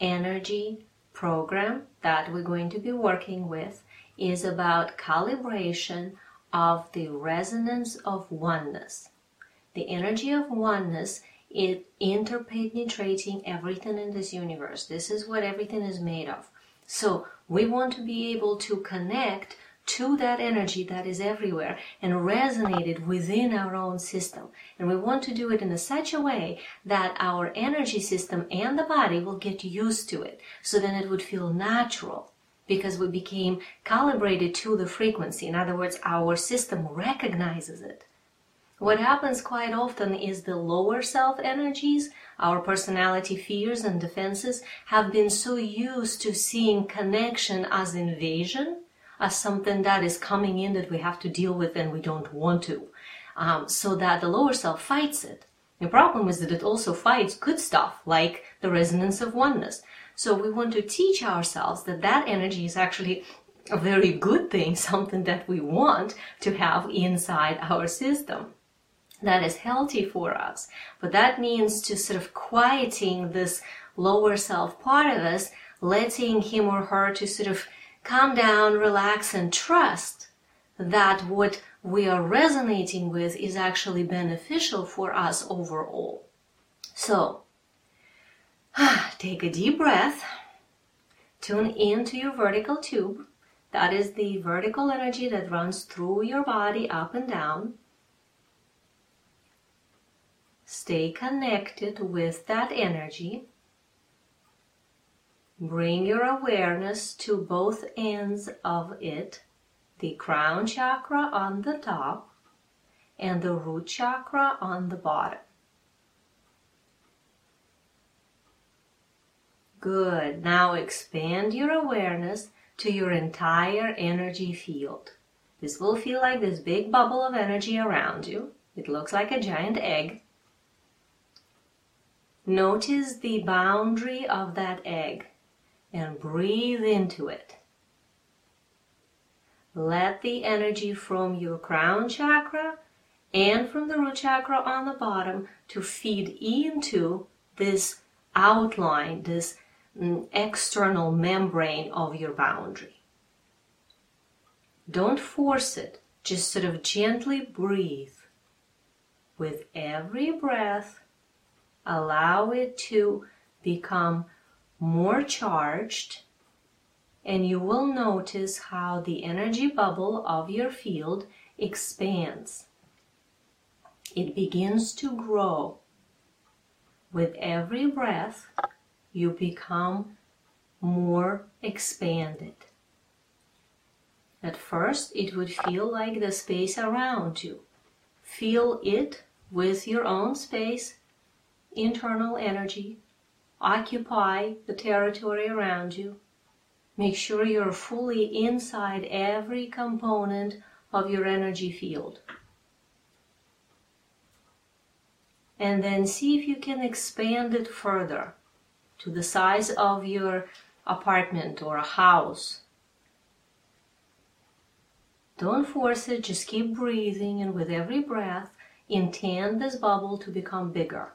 energy program that we're going to be working with is about calibration of the resonance of oneness. The energy of oneness is interpenetrating everything in this universe. This is what everything is made of. So we want to be able to connect to that energy that is everywhere and resonate it within our own system. And we want to do it in such a way that our energy system and the body will get used to it. So then it would feel natural because we became calibrated to the frequency. In other words, our system recognizes it. What happens quite often is the lower self energies, our personality fears and defenses, have been so used to seeing connection as invasion, as something that is coming in that we have to deal with and we don't want to, so that the lower self fights it. The problem is that it also fights good stuff like the resonance of oneness. So we want to teach ourselves that that energy is actually a very good thing, something that we want to have inside our system. That is healthy for us. But that means to sort of quieting this lower self part of us, letting him or her to sort of calm down, relax, and trust that what we are resonating with is actually beneficial for us overall. So, take a deep breath, tune into your vertical tube. That is the vertical energy that runs through your body up and down. Stay connected with that energy. Bring your awareness to both ends of it, the crown chakra on the top and the root chakra on the bottom. Good. Now expand your awareness to your entire energy field. This will feel like this big bubble of energy around you. It looks like a giant egg. Notice the boundary of that egg and breathe into it. Let the energy from your crown chakra and from the root chakra on the bottom to feed into this outline, this external membrane of your boundary. Don't force it, just sort of gently breathe. With every breath, allow it to become more charged, and you will notice how the energy bubble of your field expands. It begins to grow. With every breath, you become more expanded. At first, it would feel like the space around you. Feel it with your own space, internal energy. Occupy the territory around you. Make sure you're fully inside every component of your energy field. And then see if you can expand it further to the size of your apartment or a house. Don't force it, just keep breathing, and with every breath, intend this bubble to become bigger.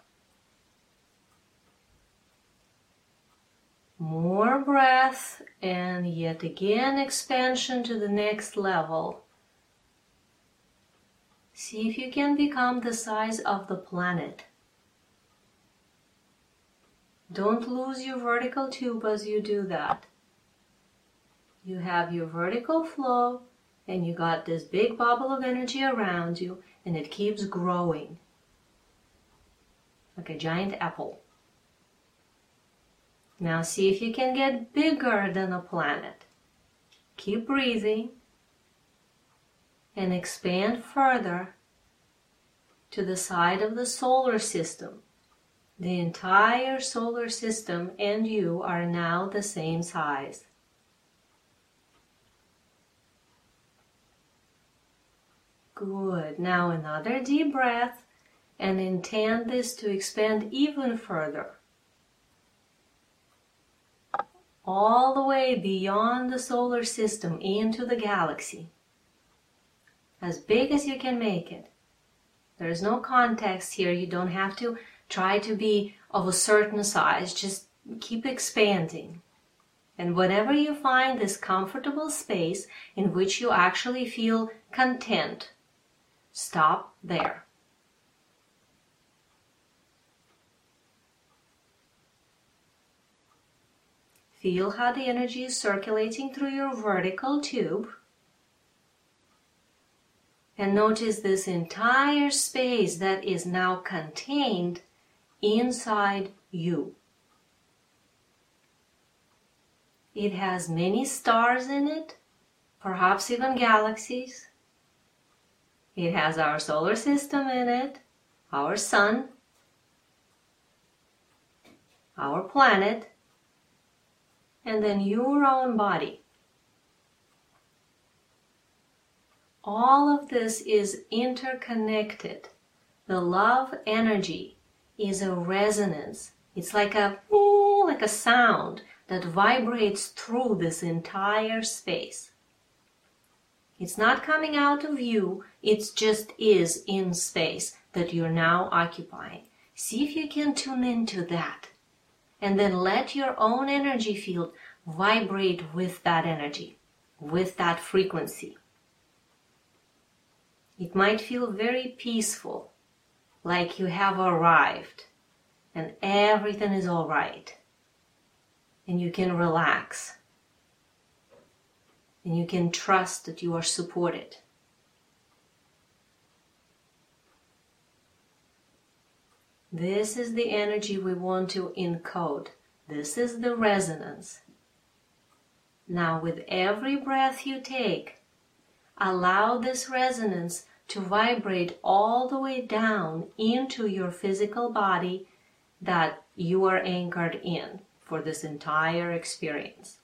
More breath, and yet again expansion to the next level. See if you can become the size of the planet. Don't lose your vertical tube as you do that. You have your vertical flow, and you got this big bubble of energy around you, and it keeps growing like a giant apple. Now see if you can get bigger than a planet. Keep breathing and expand further to the side of the solar system. The entire solar system and you are now the same size. Good. Now another deep breath and intend this to expand even further. All the way beyond the solar system into the galaxy. As big as you can make it. There is no context here. You don't have to try to be of a certain size. Just keep expanding. And whenever you find this comfortable space in which you actually feel content, stop there. Feel how the energy is circulating through your vertical tube. And notice this entire space that is now contained inside you. It has many stars in it, perhaps even galaxies. It has our solar system in it, our sun, our planet, and then your own body. All of this is interconnected. The love energy is a resonance. It's like a sound that vibrates through this entire space. It's not coming out of you, it just is in space that you're now occupying. See if you can tune into that. And then let your own energy field vibrate with that energy, with that frequency. It might feel very peaceful, like you have arrived and everything is all right. And you can relax. And you can trust that you are supported. This is the energy we want to encode. This is the resonance. Now, with every breath you take, allow this resonance to vibrate all the way down into your physical body that you are anchored in for this entire experience.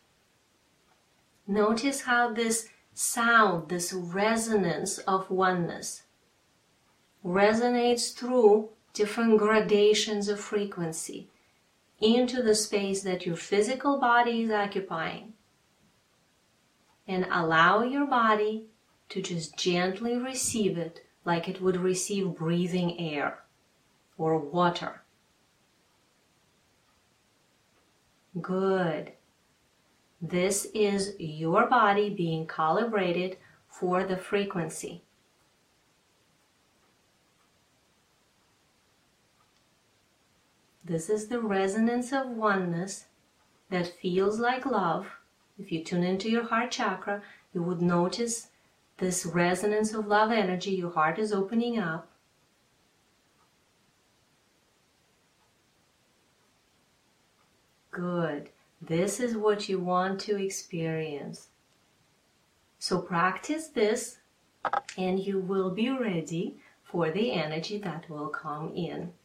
Notice how this sound, this resonance of oneness, resonates through different gradations of frequency into the space that your physical body is occupying. And allow your body to just gently receive it like it would receive breathing air or water. Good. This is your body being calibrated for the frequency. This is the resonance of oneness that feels like love. If you tune into your heart chakra, you would notice this resonance of love energy. Your heart is opening up. Good. This is what you want to experience. So practice this and you will be ready for the energy that will come in.